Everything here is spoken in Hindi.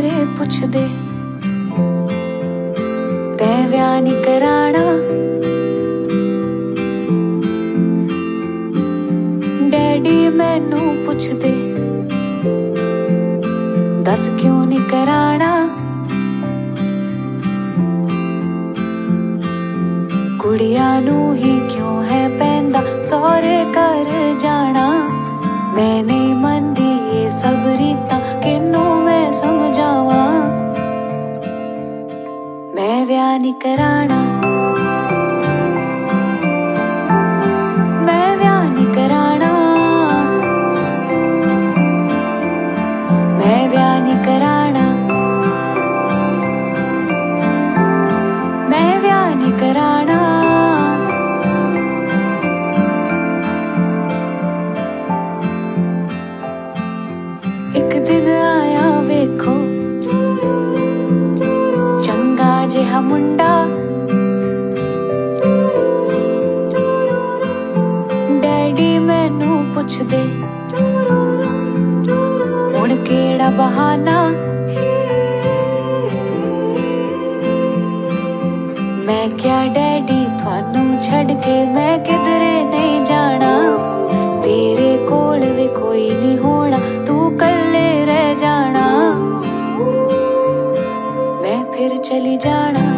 सारे पुछदे तैं ब्याह नहीं कराना। डैडी मैनू पुछदे दस क्यों नहीं कराना। कुड़िया नू ही क्यों है पैंदा सौरे कर जाना। मैं नहीं मनदी ये सब रीतां किनू मैं समझावा। मैं ब्याह नहीं कराना। मैं ब्याह नहीं कराना। मैं ब्याह नहीं कराना। मैं ब्याह नहीं कराना। एक दिन आया वेखो चंगा जिहा मुंडा। डैडी मैनू पुछदे हुण केड़ा बहाना। मैं क्या डैडी थानू छड़ के मैं किधरे नहीं जाना। तेरे कोल भी कोई नहीं होना तू कल्ले रह जाना। मैं फिर चली जाना।